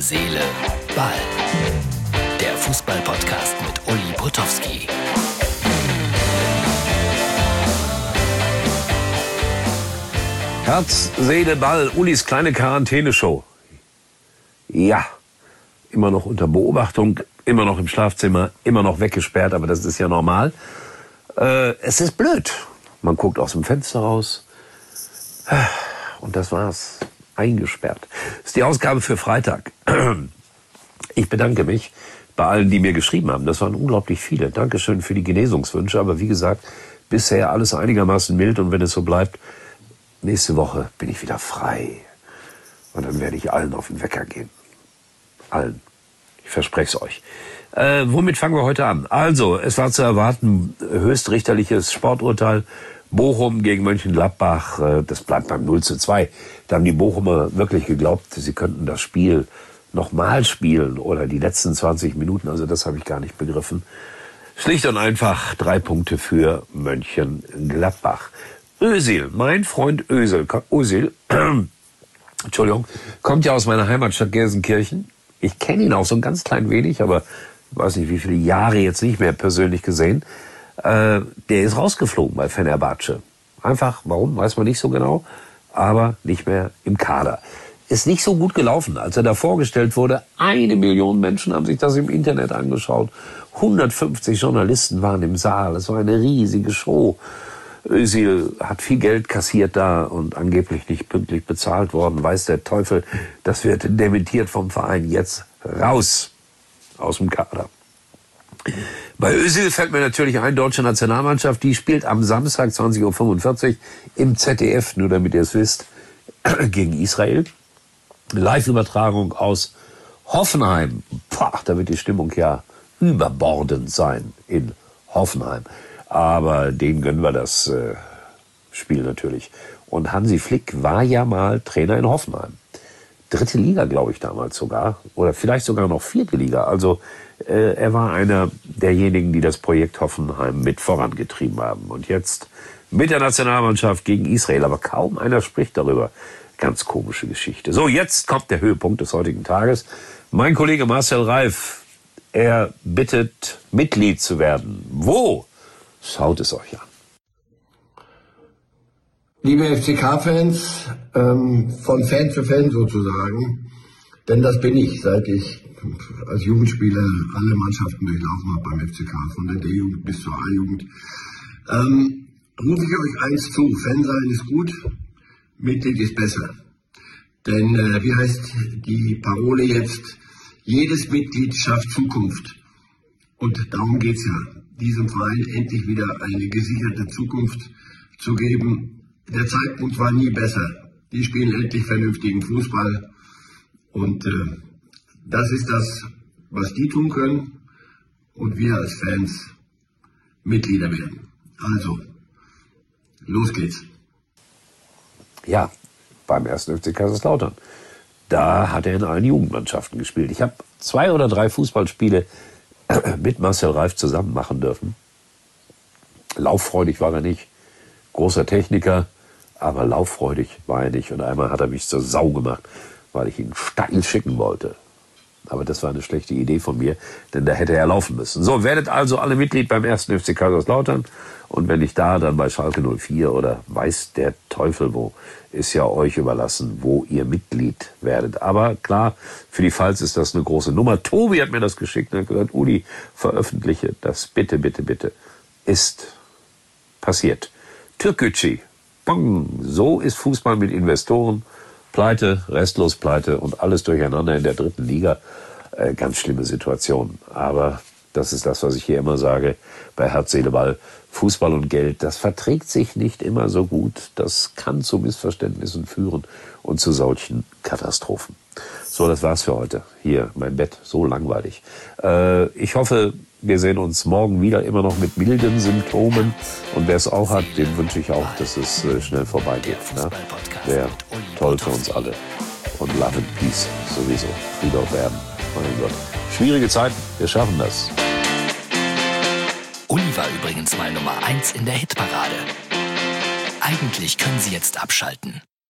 Seele, Ball. Der Fußball-Podcast mit Uli Potowski. Herz, Seele, Ball, Ulis kleine Quarantäneshow. Ja, immer noch unter Beobachtung, immer noch im Schlafzimmer, immer noch weggesperrt, aber das ist ja normal. Es ist blöd. Man guckt aus dem Fenster raus und das war's. Eingesperrt. Das ist die Ausgabe für Freitag. Ich bedanke mich bei allen, die mir geschrieben haben. Das waren unglaublich viele. Dankeschön für die Genesungswünsche. Aber wie gesagt, bisher alles einigermaßen mild. Und wenn es so bleibt, nächste Woche bin ich wieder frei. Und dann werde ich allen auf den Wecker gehen. Allen. Ich verspreche es euch. Womit fangen wir heute an? Also, es war zu erwarten, höchstrichterliches Sporturteil. Bochum gegen Mönchengladbach, das bleibt beim 0:2. Da haben die Bochumer wirklich geglaubt, sie könnten das Spiel nochmal spielen oder die letzten 20 Minuten, also das habe ich gar nicht begriffen. Schlicht und einfach 3 Punkte für Mönchengladbach. Özil, mein Freund Özil, Entschuldigung, kommt ja aus meiner Heimatstadt Gelsenkirchen. Ich kenne ihn auch so ein ganz klein wenig, aber ich weiß nicht, wie viele Jahre jetzt nicht mehr persönlich gesehen. Der ist rausgeflogen bei Fenerbahce. Einfach, warum, weiß man nicht so genau, aber nicht mehr im Kader. Ist nicht so gut gelaufen, als er da vorgestellt wurde. 1 Million Menschen haben sich das im Internet angeschaut. 150 Journalisten waren im Saal. Es war eine riesige Show. Özil hat viel Geld kassiert da und angeblich nicht pünktlich bezahlt worden. Weiß der Teufel, das wird dementiert vom Verein. Jetzt raus aus dem Kader. Bei Özil fällt mir natürlich ein, deutsche Nationalmannschaft, die spielt am Samstag 20:45 Uhr im ZDF, nur damit ihr es wisst, gegen Israel. Live-Übertragung aus Hoffenheim. Pah, da wird die Stimmung ja überbordend sein in Hoffenheim. Aber denen gönnen wir das Spiel natürlich. Und Hansi Flick war ja mal Trainer in Hoffenheim. 3. Liga, glaube ich, damals sogar. Oder vielleicht sogar noch 4. Liga. Also er war einer derjenigen, die das Projekt Hoffenheim mit vorangetrieben haben. Und jetzt mit der Nationalmannschaft gegen Israel. Aber kaum einer spricht darüber. Ganz komische Geschichte. So, jetzt kommt der Höhepunkt des heutigen Tages. Mein Kollege Marcel Reif, er bittet, Mitglied zu werden. Wo? Schaut es euch an. Liebe FCK-Fans, von Fan zu Fan sozusagen, denn das bin ich, seit ich als Jugendspieler alle Mannschaften durchlaufen habe beim FCK, von der D-Jugend bis zur A-Jugend, rufe ich euch eins zu: Fan sein ist gut, Mitglied ist besser. Denn wie heißt die Parole jetzt? Jedes Mitglied schafft Zukunft. Und darum geht's ja, diesem Verein endlich wieder eine gesicherte Zukunft zu geben. Der Zeitpunkt war nie besser. Die spielen endlich vernünftigen Fußball. Und das ist das, was die tun können. Und wir als Fans Mitglieder werden. Also, los geht's. Ja, beim 1. FC Kaiserslautern. Da hat er in allen Jugendmannschaften gespielt. Ich habe 2 oder 3 Fußballspiele mit Marcel Reif zusammen machen dürfen. Lauffreudig war er nicht. Großer Techniker, aber lauffreudig war er nicht. Und einmal hat er mich zur Sau gemacht, weil ich ihn steil schicken wollte. Aber das war eine schlechte Idee von mir, denn da hätte er laufen müssen. So, werdet also alle Mitglied beim 1. FC Kaiserslautern. Und wenn nicht da, dann bei Schalke 04 oder weiß der Teufel wo. Ist ja euch überlassen, wo ihr Mitglied werdet. Aber klar, für die Pfalz ist das eine große Nummer. Tobi hat mir das geschickt und hat gesagt, Uli, veröffentliche das bitte, bitte, bitte. Ist passiert. Türkgücü. Bang. So ist Fußball mit Investoren. Pleite, restlos Pleite und alles durcheinander in der 3. Liga. Ganz schlimme Situation. Aber das ist das, was ich hier immer sage, bei Herz, Seele, Ball. Fußball und Geld, das verträgt sich nicht immer so gut. Das kann zu Missverständnissen führen und zu solchen Katastrophen. So, das war's für heute. Hier, mein Bett, so langweilig. Ich hoffe, wir sehen uns morgen wieder, immer noch mit milden Symptomen. Und wer es auch hat, dem wünsche ich auch, dass es schnell vorbeigeht. Ne? Wäre toll für uns alle. Und Love and Peace sowieso. Friede auf Erden. Mein Gott. Schwierige Zeiten, wir schaffen das. Uli war übrigens mal Nummer 1 in der Hitparade. Eigentlich können Sie jetzt abschalten.